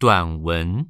短文。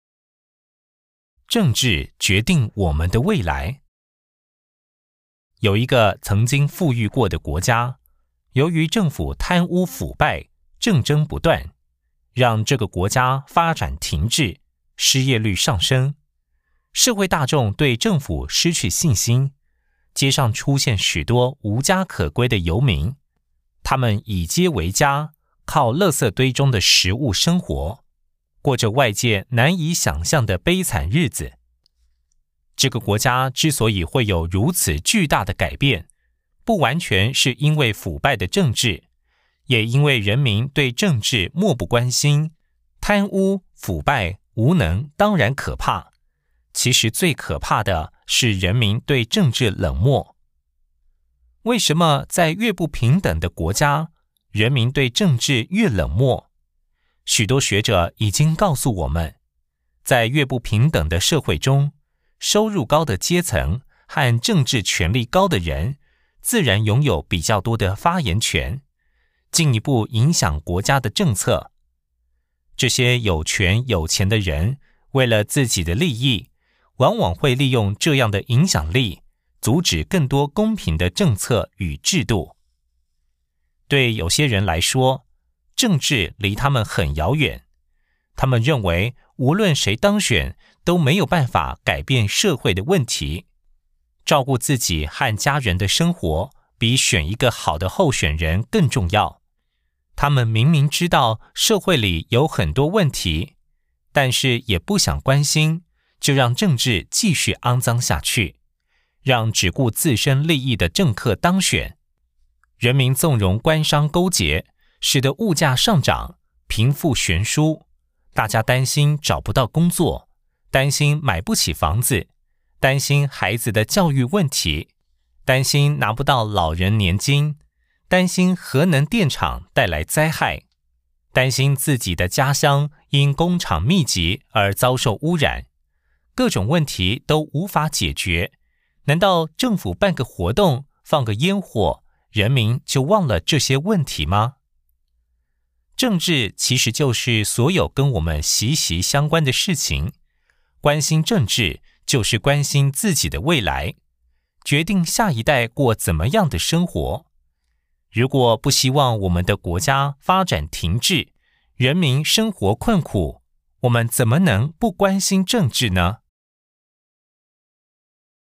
政治决定我们的未来。有一个曾经富裕过的国家，由于政府贪污腐败，政争不断，让这个国家发展停滞，失业率上升，社会大众对政府失去信心，街上出现许多无家可归的游民，他们以街为家，靠垃圾堆中的食物生活，过着外界难以想象的悲惨日子。这个国家之所以会有如此巨大的改变，不完全是因为腐败的政治，也因为人民对政治漠不关心。贪污、腐败、无能当然可怕，其实最可怕的是人民对政治冷漠。为什么在越不平等的国家，人民对政治越冷漠？许多学者已经告诉我们，在越不平等的社会中，收入高的阶层和政治权力高的人，自然拥有比较多的发言权，进一步影响国家的政策。这些有权有钱的人，为了自己的利益，往往会利用这样的影响力，阻止更多公平的政策与制度。对有些人来说，政治离他们很遥远，他们认为无论谁当选，都没有办法改变社会的问题。照顾自己和家人的生活，比选一个好的候选人更重要。他们明明知道社会里有很多问题，但是也不想关心，就让政治继续肮脏下去，让只顾自身利益的政客当选。人民纵容官商勾结，使得物价上涨，贫富悬殊，大家担心找不到工作，担心买不起房子，担心孩子的教育问题，担心拿不到老人年金，担心核能电厂带来灾害，担心自己的家乡因工厂密集而遭受污染，各种问题都无法解决。难道政府办个活动，放个烟火，人民就忘了这些问题吗？政治其实就是所有跟我们息息相关的事情，关心政治就是关心自己的未来，决定下一代过怎么样的生活。如果不希望我们的国家发展停滞，人民生活困苦，我们怎么能不关心政治呢？